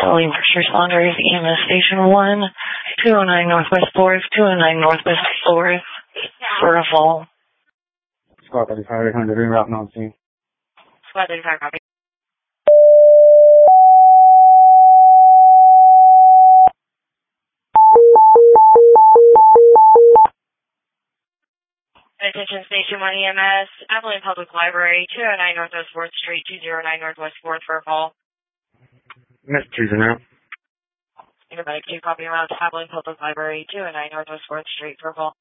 Calling first responders, EMS Station 1, 209 Northwest 4th, 209 Northwest 4th, for a fall. Squad 35, 800, en route on scene. Squad 35, copy. Attention Station 1 EMS, Abilene Public Library, 209 Northwest 4th Street, 209 Northwest 4th, for a fall. Messages en route. Paramedic 2, copy around Abilene Public Library, 209 Northwest 4th Street, for a fall.